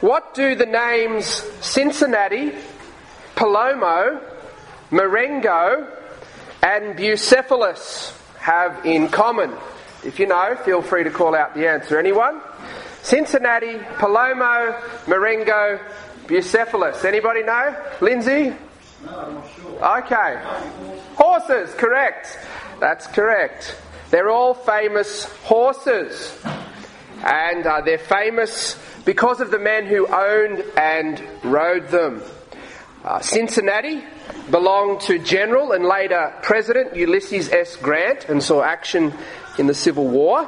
What do the names Cincinnati, Palomo, Marengo and Bucephalus have in common? If you know, feel free to call out the answer. Anyone? Cincinnati, Palomo, Marengo, Bucephalus. Anybody know? Lindsay? No, I'm not sure. Okay. Horses, correct. That's correct. They're all famous horses. And they're famous because of the men who owned and rode them. Cincinnati belonged to General and later President Ulysses S. Grant and saw action in the Civil War.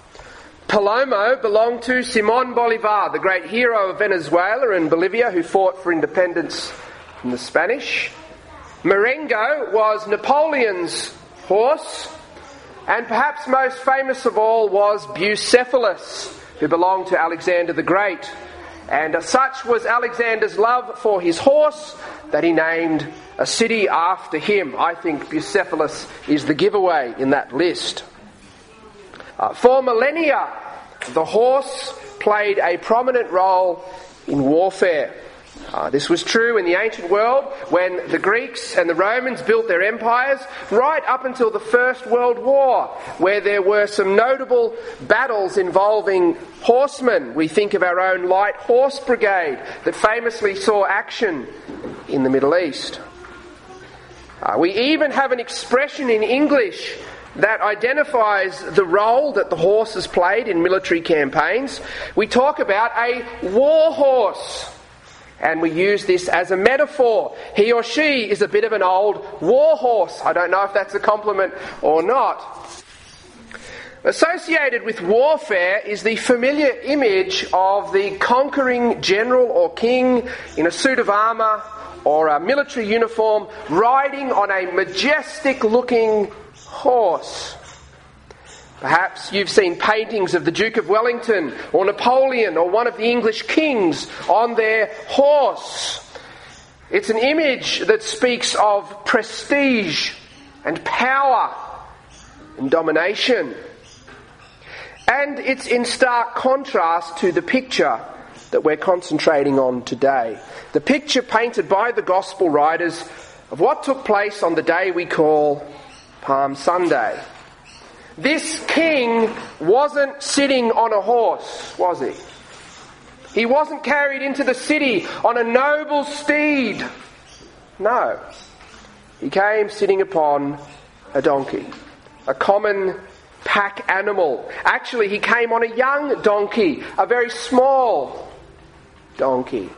Palomo belonged to Simón Bolívar, the great hero of Venezuela and Bolivia who fought for independence from the Spanish. Marengo was Napoleon's horse, and perhaps most famous of all was Bucephalus, who belonged to Alexander the Great. And such was Alexander's love for his horse that he named a city after him. I think Bucephalus is the giveaway in that list. For millennia, the horse played a prominent role in warfare. This was true in the ancient world when the Greeks and the Romans built their empires, right up until the First World War, where there were some notable battles involving horsemen. We think of our own Light Horse Brigade that famously saw action in the Middle East. We even have an expression in English that identifies the role that the horses played in military campaigns. We talk about a war horse. And we use this as a metaphor. He or she is a bit of an old war horse. I don't know if that's a compliment or not. Associated with warfare is the familiar image of the conquering general or king in a suit of armour or a military uniform riding on a majestic-looking horse. Perhaps you've seen paintings of the Duke of Wellington or Napoleon or one of the English kings on their horse. It's an image that speaks of prestige and power and domination. And it's in stark contrast to the picture that we're concentrating on today. The picture painted by the Gospel writers of what took place on the day we call Palm Sunday. This king wasn't sitting on a horse, was he? He wasn't carried into the city on a noble steed. No. He came sitting upon a donkey, a common pack animal. Actually, he came on a young donkey, a very small donkey.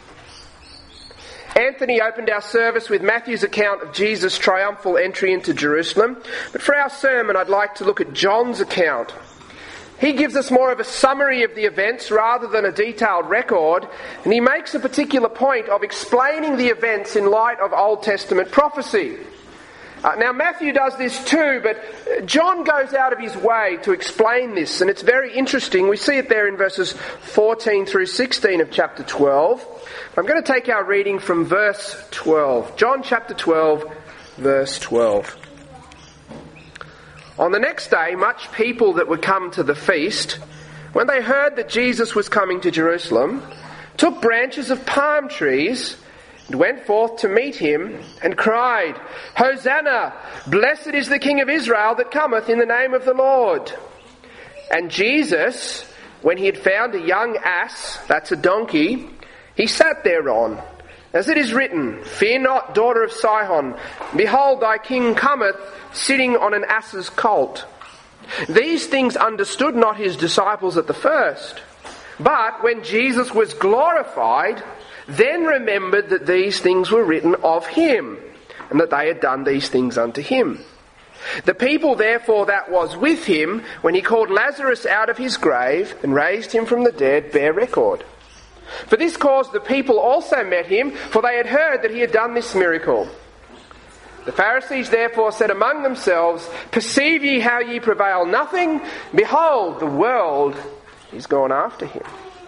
Anthony opened our service with Matthew's account of Jesus' triumphal entry into Jerusalem. But for our sermon, I'd like to look at John's account. He gives us more of a summary of the events rather than a detailed record, and he makes a particular point of explaining the events in light of Old Testament prophecy. Now, Matthew does this too, but John goes out of his way to explain this, and it's very interesting. We see it there in verses 14 through 16 of chapter 12. I'm going to take our reading from verse 12. John chapter 12, verse 12. On the next day, much people that were come to the feast, when they heard that Jesus was coming to Jerusalem, took branches of palm trees and went forth to meet him and cried, Hosanna! Blessed is the King of Israel that cometh in the name of the Lord. And Jesus, when he had found a young ass, that's a donkey, he sat thereon. As it is written, Fear not, daughter of Sihon. Behold, thy king cometh, sitting on an ass's colt. These things understood not his disciples at the first. But when Jesus was glorified, then remembered that these things were written of him, and that they had done these things unto him. The people therefore that was with him, when he called Lazarus out of his grave, and raised him from the dead, bear record. For this cause the people also met him, for they had heard that he had done this miracle. The Pharisees therefore said among themselves, Perceive ye how ye prevail nothing? Behold, the world is gone after him.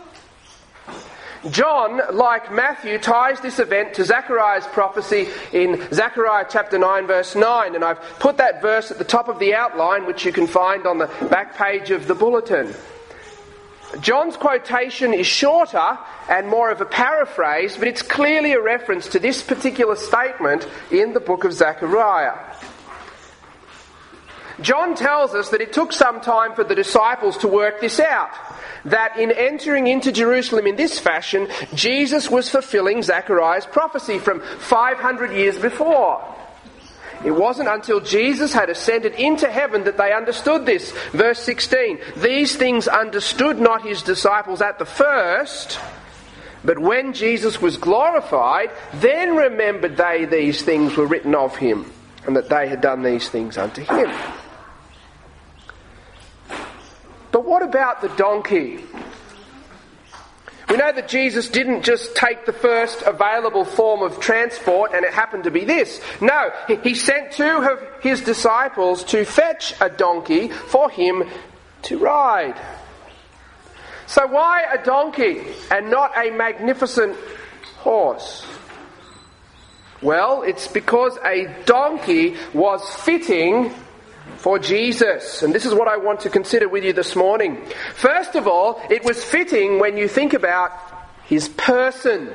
John, like Matthew, ties this event to Zechariah's prophecy in Zechariah chapter 9 verse 9, and I've put that verse at the top of the outline, which you can find on the back page of the bulletin. John's quotation is shorter and more of a paraphrase, but it's clearly a reference to this particular statement in the book of Zechariah. John tells us that it took some time for the disciples to work this out, that in entering into Jerusalem in this fashion, Jesus was fulfilling Zechariah's prophecy from 500 years before. It wasn't until Jesus had ascended into heaven that they understood this. Verse 16, "These things understood not his disciples at the first, but when Jesus was glorified, then remembered they these things were written of him, and that they had done these things unto him." But what about the donkey? We know that Jesus didn't just take the first available form of transport and it happened to be this. No, he sent two of his disciples to fetch a donkey for him to ride. So why a donkey and not a magnificent horse? Well, it's because a donkey was fitting for Jesus. And this is what I want to consider with you this morning. First of all, it was fitting when you think about his person.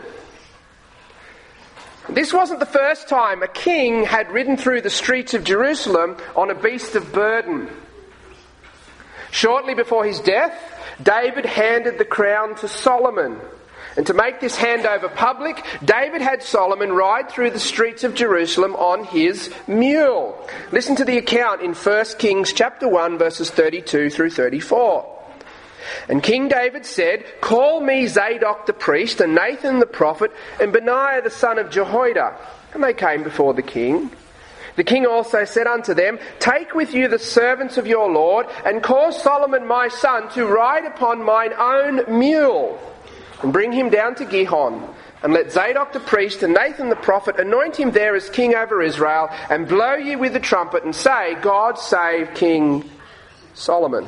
This wasn't the first time a king had ridden through the streets of Jerusalem on a beast of burden. Shortly before his death, David handed the crown to Solomon. And to make this handover public, David had Solomon ride through the streets of Jerusalem on his mule. Listen to the account in 1 Kings chapter 1, verses 32 through 34. "And King David said, 'Call me Zadok the priest, and Nathan the prophet, and Benaiah the son of Jehoiada.' And they came before the king. The king also said unto them, 'Take with you the servants of your Lord, and cause Solomon my son to ride upon mine own mule, and bring him down to Gihon, and let Zadok the priest and Nathan the prophet anoint him there as king over Israel, and blow ye with the trumpet, and say, God save King Solomon.'"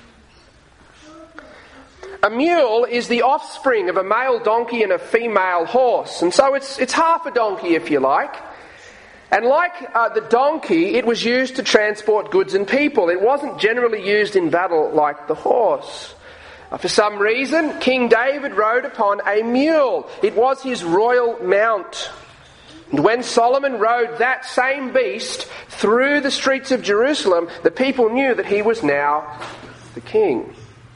A mule is the offspring of a male donkey and a female horse, and so it's half a donkey if you like. And like the donkey, it was used to transport goods and people. It wasn't generally used in battle like the horse. For some reason, King David rode upon a mule. It was his royal mount. And when Solomon rode that same beast through the streets of Jerusalem, the people knew that he was now the king.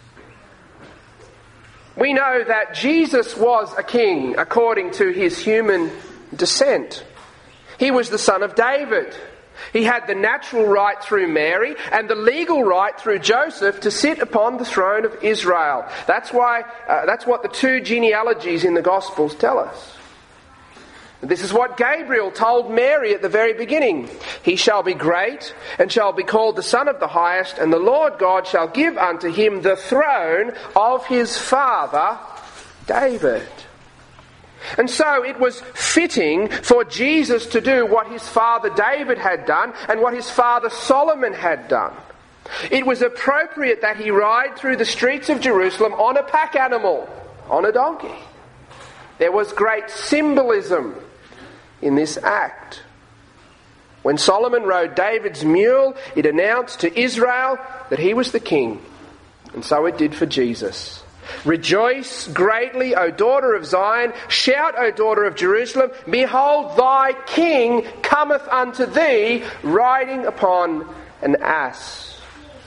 We know that Jesus was a king according to his human descent. He was the son of David. He had the natural right through Mary and the legal right through Joseph to sit upon the throne of Israel. That's what the two genealogies in the Gospels tell us. This is what Gabriel told Mary at the very beginning. "He shall be great and shall be called the Son of the Highest, and the Lord God shall give unto him the throne of his father David." And so it was fitting for Jesus to do what his father David had done and what his father Solomon had done. It was appropriate that he ride through the streets of Jerusalem on a pack animal, on a donkey. There was great symbolism in this act. When Solomon rode David's mule, it announced to Israel that he was the king. And so it did for Jesus. "Rejoice greatly, O daughter of Zion. Shout, O daughter of Jerusalem. Behold, thy king cometh unto thee, riding upon an ass."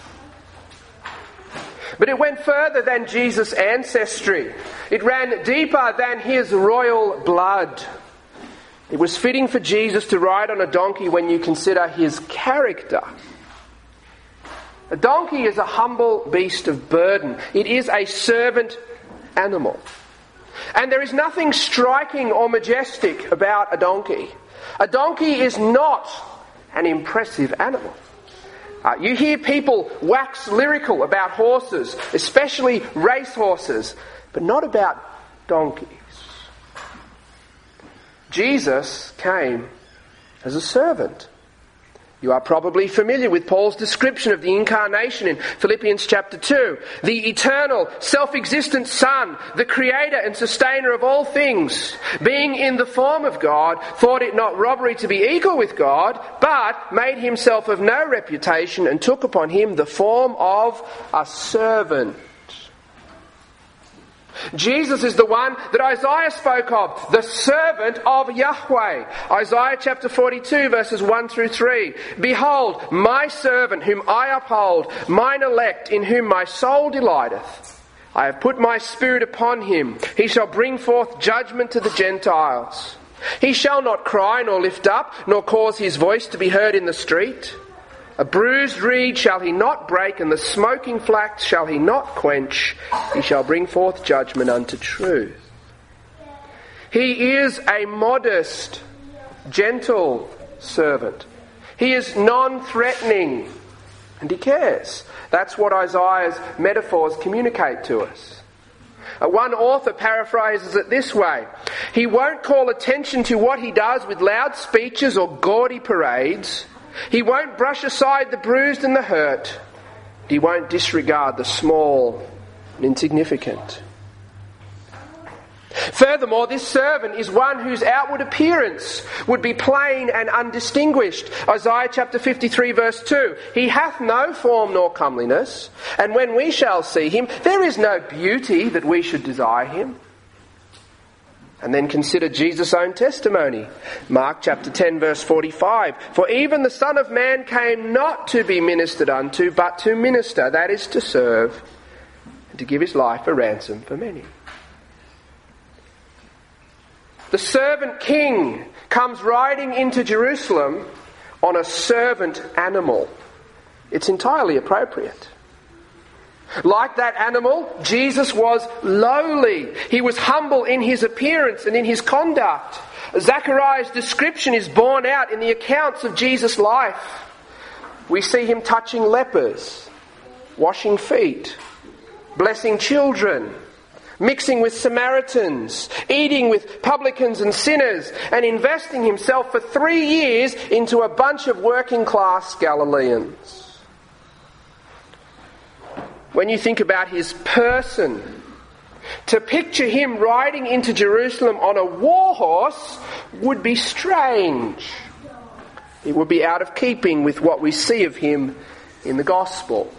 But it went further than Jesus' ancestry. It ran deeper than his royal blood. It was fitting for Jesus to ride on a donkey when you consider his character. A donkey is a humble beast of burden. It is a servant animal. And there is nothing striking or majestic about a donkey. A donkey is not an impressive animal. You hear people wax lyrical about horses, especially race horses, but not about donkeys. Jesus came as a servant. You are probably familiar with Paul's description of the incarnation in Philippians chapter 2. The eternal, self-existent Son, the creator and sustainer of all things, being in the form of God, thought it not robbery to be equal with God, but made himself of no reputation and took upon him the form of a servant. Jesus is the one that Isaiah spoke of, the servant of Yahweh. Isaiah chapter 42 verses 1 through 3. Behold, my servant whom I uphold, mine elect in whom my soul delighteth. I have put my spirit upon him. He shall bring forth judgment to the Gentiles. He shall not cry nor lift up, nor cause his voice to be heard in the street. A bruised reed shall he not break, and the smoking flax shall he not quench. He shall bring forth judgment unto truth. He is a modest, gentle servant. He is non-threatening, and he cares. That's what Isaiah's metaphors communicate to us. One author paraphrases it this way: he won't call attention to what he does with loud speeches or gaudy parades. He won't brush aside the bruised and the hurt. He won't disregard the small and insignificant. Furthermore, this servant is one whose outward appearance would be plain and undistinguished. Isaiah chapter 53 verse 2. He hath no form nor comeliness, and when we shall see him, there is no beauty that we should desire him. And then consider Jesus' own testimony. Mark chapter 10 verse 45. For even the Son of Man came not to be ministered unto, but to minister, that is to serve, and to give his life a ransom for many. The servant king comes riding into Jerusalem on a servant animal. It's entirely appropriate. Like that animal, Jesus was lowly. He was humble in his appearance and in his conduct. Zechariah's description is borne out in the accounts of Jesus' life. We see him touching lepers, washing feet, blessing children, mixing with Samaritans, eating with publicans and sinners, and investing himself for 3 years into a bunch of working class Galileans. When you think about his person, to picture him riding into Jerusalem on a war horse would be strange. It would be out of keeping with what we see of him in the Gospels.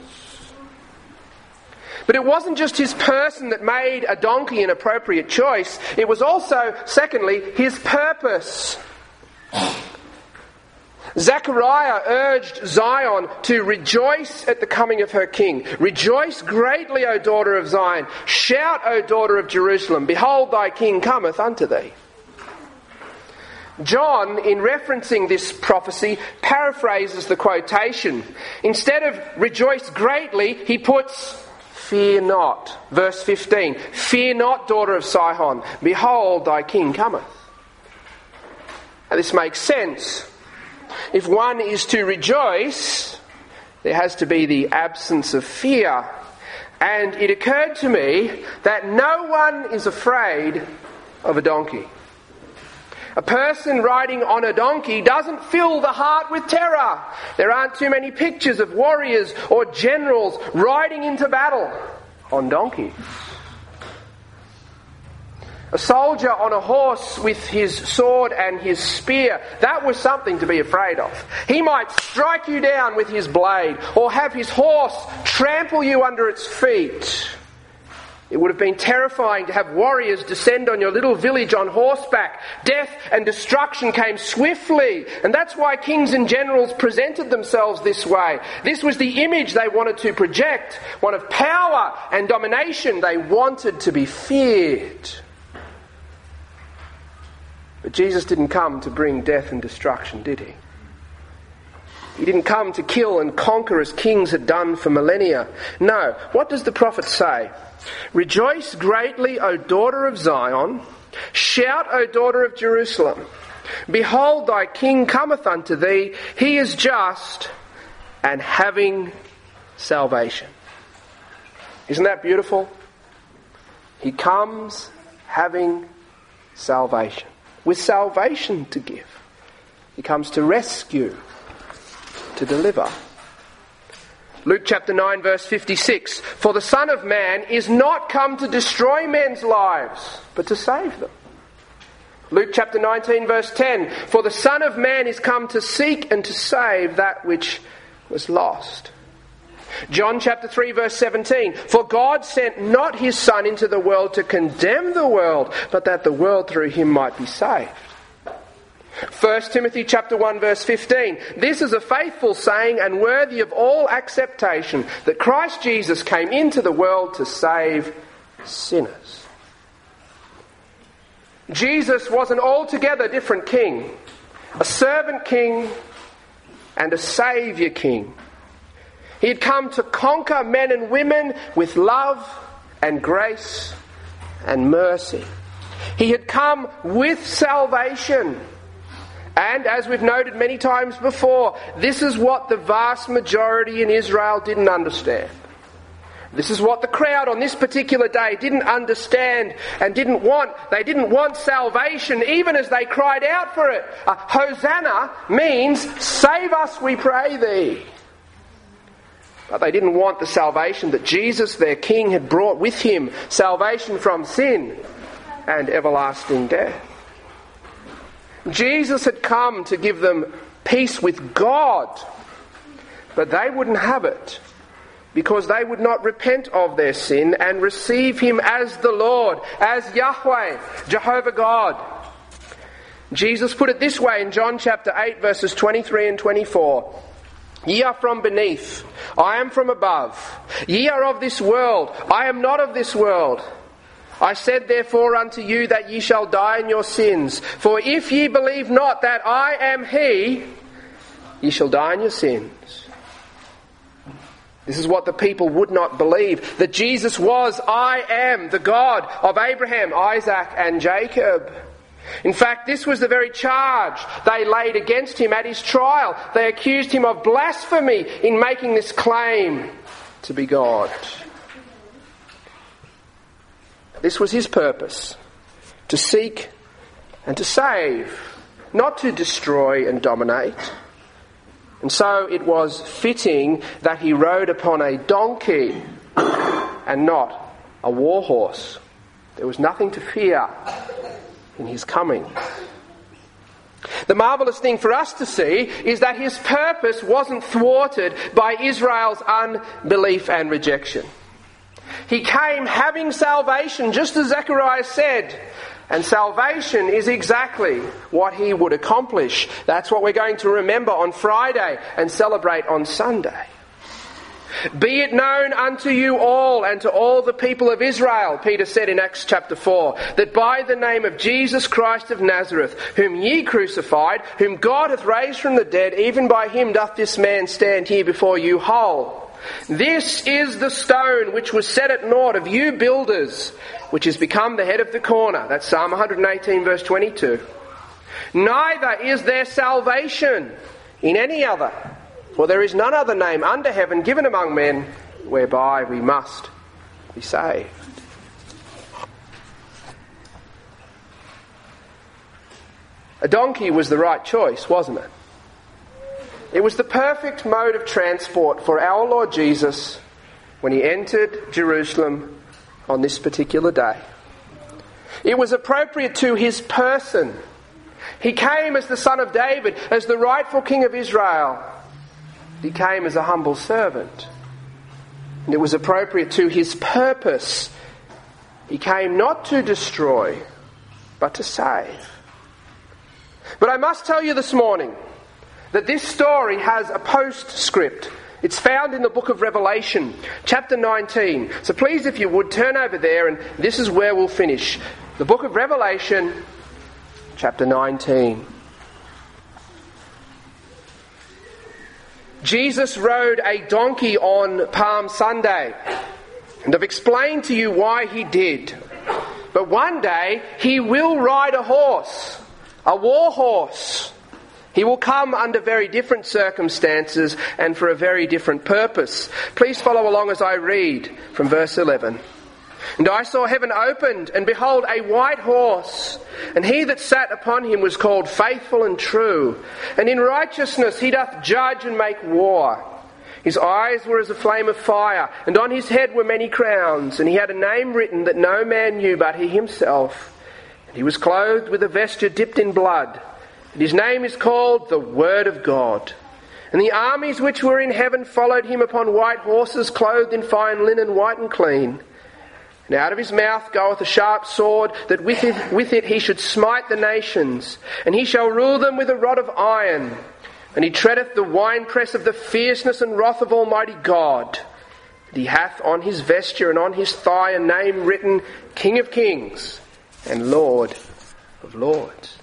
But it wasn't just his person that made a donkey an appropriate choice. It was also, secondly, his purpose. Zechariah urged Zion to rejoice at the coming of her king. Rejoice greatly, O daughter of Zion. Shout, O daughter of Jerusalem. Behold, thy king cometh unto thee. John, in referencing this prophecy, paraphrases the quotation. Instead of rejoice greatly, he puts fear not. Verse 15. Fear not, daughter of Sihon. Behold, thy king cometh. Now this makes sense. If one is to rejoice, there has to be the absence of fear. And it occurred to me that no one is afraid of a donkey. A person riding on a donkey doesn't fill the heart with terror. There aren't too many pictures of warriors or generals riding into battle on donkeys. A soldier on a horse with his sword and his spear, that was something to be afraid of. He might strike you down with his blade or have his horse trample you under its feet. It would have been terrifying to have warriors descend on your little village on horseback. Death and destruction came swiftly, and that's why kings and generals presented themselves this way. This was the image they wanted to project, one of power and domination. They wanted to be feared. But Jesus didn't come to bring death and destruction, did he? He didn't come to kill and conquer as kings had done for millennia. No. What does the prophet say? Rejoice greatly, O daughter of Zion. Shout, O daughter of Jerusalem. Behold, thy king cometh unto thee. He is just and having salvation. Isn't that beautiful? He comes having salvation. With salvation to give. He comes to rescue, to deliver. Luke chapter 9 verse 56. For the Son of Man is not come to destroy men's lives, but to save them. Luke chapter 19 verse 10. For the Son of Man is come to seek and to save that which was lost. John chapter 3 verse 17, for God sent not his Son into the world to condemn the world, but that the world through him might be saved. 1 Timothy chapter 1 verse 15, this is a faithful saying and worthy of all acceptation, that Christ Jesus came into the world to save sinners. Jesus was an altogether different king, a servant king and a saviour king. He had come to conquer men and women with love and grace and mercy. He had come with salvation. And as we've noted many times before, this is what the vast majority in Israel didn't understand. This is what the crowd on this particular day didn't understand and didn't want. They didn't want salvation even as they cried out for it. Hosanna means, save us, we pray thee. But they didn't want the salvation that Jesus, their King, had brought with him. Salvation from sin and everlasting death. Jesus had come to give them peace with God, but they wouldn't have it because they would not repent of their sin and receive him as the Lord, as Yahweh, Jehovah God. Jesus put it this way in John chapter 8 verses 23 and 24. Ye are from beneath, I am from above. Ye are of this world, I am not of this world. I said therefore unto you that ye shall die in your sins. For if ye believe not that I am he, ye shall die in your sins. This is what the people would not believe. That Jesus was, I am, the God of Abraham, Isaac and Jacob. In fact, this was the very charge they laid against him at his trial. They accused him of blasphemy in making this claim to be God. This was his purpose, to seek and to save, not to destroy and dominate. And so it was fitting that he rode upon a donkey and not a war horse. There was nothing to fear in his coming. The marvellous thing for us to see is that his purpose wasn't thwarted by Israel's unbelief and rejection. He came having salvation, just as Zechariah said. And salvation is exactly what he would accomplish. That's what we're going to remember on Friday and celebrate on Sunday. Be it known unto you all and to all the people of Israel, Peter said in Acts chapter 4, that by the name of Jesus Christ of Nazareth, whom ye crucified, whom God hath raised from the dead, even by him doth this man stand here before you whole. This is the stone which was set at naught of you builders, which has become the head of the corner. That's Psalm 118 verse 22. Neither is there salvation in any other, for there is none other name under heaven given among men whereby we must be saved. A donkey was the right choice, wasn't it? It was the perfect mode of transport for our Lord Jesus when he entered Jerusalem on this particular day. It was appropriate to his person. He came as the Son of David, as the rightful King of Israel. He came as a humble servant. And it was appropriate to his purpose. He came not to destroy, but to save. But I must tell you this morning that this story has a postscript. It's found in the book of Revelation, chapter 19. So please, if you would, turn over there, and this is where we'll finish. The book of Revelation, chapter 19. Jesus rode a donkey on Palm Sunday, and I've explained to you why he did. But one day, he will ride a horse, a war horse. He will come under very different circumstances and for a very different purpose. Please follow along as I read from verse 11. And I saw heaven opened, and behold, a white horse. And he that sat upon him was called Faithful and True. And in righteousness he doth judge and make war. His eyes were as a flame of fire, and on his head were many crowns. And he had a name written that no man knew but he himself. And he was clothed with a vesture dipped in blood. And his name is called the Word of God. And the armies which were in heaven followed him upon white horses, clothed in fine linen, white and clean. And out of his mouth goeth a sharp sword, that with it he should smite the nations. And he shall rule them with a rod of iron. And he treadeth the winepress of the fierceness and wrath of Almighty God. And he hath on his vesture and on his thigh a name written, King of Kings and Lord of Lords.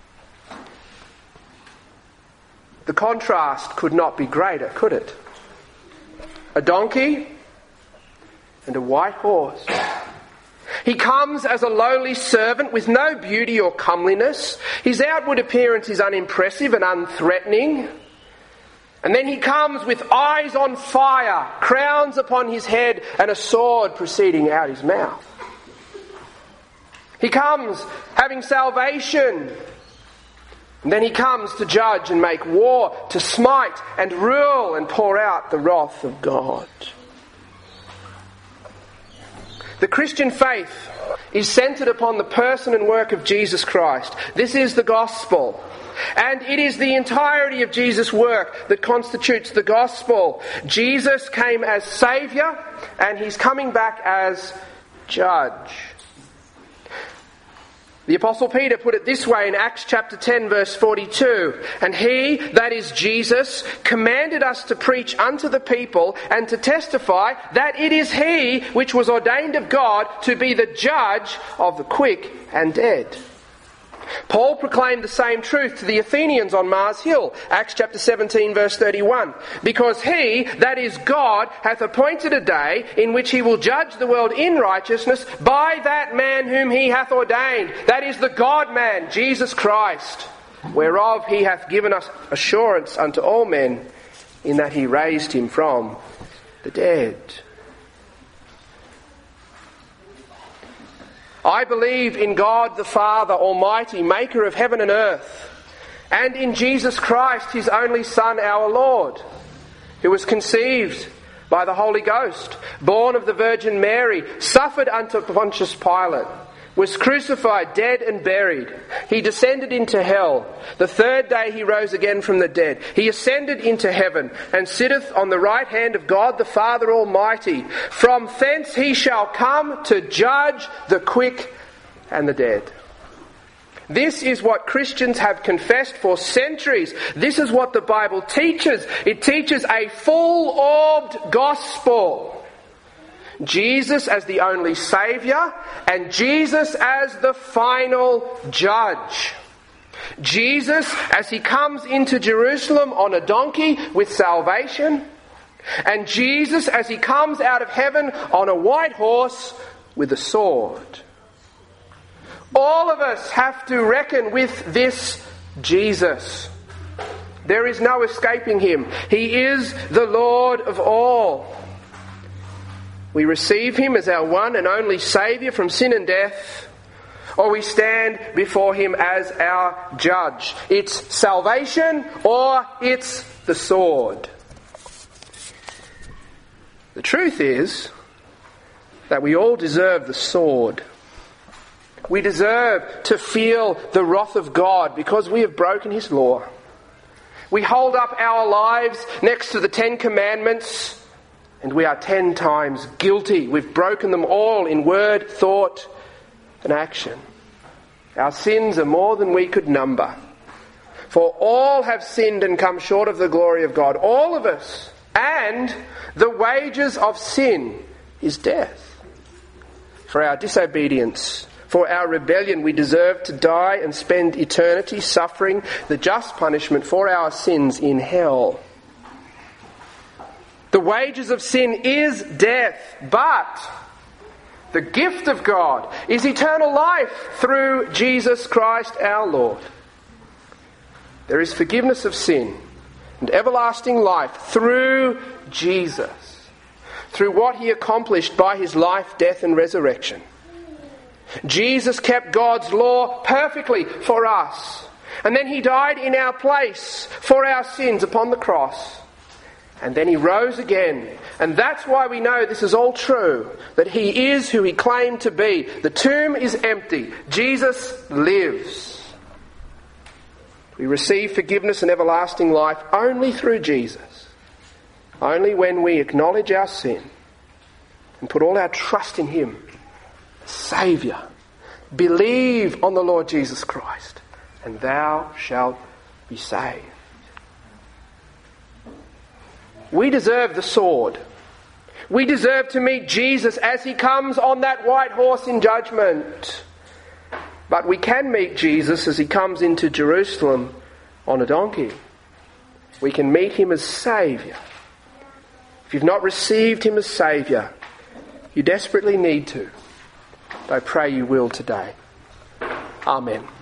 The contrast could not be greater, could it? A donkey and a white horse. He comes as a lowly servant with no beauty or comeliness. His outward appearance is unimpressive and unthreatening. And then he comes with eyes on fire, crowns upon his head, and a sword proceeding out his mouth. He comes having salvation. And then he comes to judge and make war, to smite and rule and pour out the wrath of God. The Christian faith is centred upon the person and work of Jesus Christ. This is the gospel. And it is the entirety of Jesus' work that constitutes the gospel. Jesus came as Saviour, and he's coming back as Judge. The Apostle Peter put it this way in Acts chapter 10 verse 42. And he, that is Jesus, commanded us to preach unto the people and to testify that it is he which was ordained of God to be the judge of the quick and dead. Paul proclaimed the same truth to the Athenians on Mars Hill, Acts chapter 17 verse 31. Because he, that is God, hath appointed a day in which he will judge the world in righteousness by that man whom he hath ordained. That is the God-man, Jesus Christ, whereof he hath given us assurance unto all men, in that he raised him from the dead. I believe in God the Father Almighty, maker of heaven and earth, and in Jesus Christ, his only Son, our Lord, who was conceived by the Holy Ghost, born of the Virgin Mary, suffered unto Pontius Pilate, was crucified, dead and buried. He descended into hell. The third day he rose again from the dead. He ascended into heaven and sitteth on the right hand of God the Father Almighty. From thence he shall come to judge the quick and the dead. This is what Christians have confessed for centuries. This is what the Bible teaches. It teaches a full-orbed gospel. Jesus as the only Saviour, and Jesus as the final judge. Jesus as he comes into Jerusalem on a donkey with salvation, and Jesus as he comes out of heaven on a white horse with a sword. All of us have to reckon with this Jesus. There is no escaping him. He is the Lord of all. We receive him as our one and only Saviour from sin and death, or we stand before him as our judge. It's salvation or it's the sword. The truth is that we all deserve the sword. We deserve to feel the wrath of God because we have broken his law. We hold up our lives next to the 10 Commandments, and we are 10 times guilty. We've broken them all in word, thought, and action. Our sins are more than we could number. For all have sinned and come short of the glory of God. All of us. And the wages of sin is death. For our disobedience, for our rebellion, we deserve to die and spend eternity suffering the just punishment for our sins in hell. The wages of sin is death, but the gift of God is eternal life through Jesus Christ our Lord. There is forgiveness of sin and everlasting life through Jesus, through what he accomplished by his life, death and resurrection. Jesus kept God's law perfectly for us, and then he died in our place for our sins upon the cross. And then he rose again. And that's why we know this is all true. That he is who he claimed to be. The tomb is empty. Jesus lives. We receive forgiveness and everlasting life only through Jesus. Only when we acknowledge our sin and put all our trust in him, Saviour. Believe on the Lord Jesus Christ, and thou shalt be saved. We deserve the sword. We deserve to meet Jesus as he comes on that white horse in judgment. But we can meet Jesus as he comes into Jerusalem on a donkey. We can meet him as Saviour. If you've not received him as Saviour, you desperately need to. I pray you will today. Amen.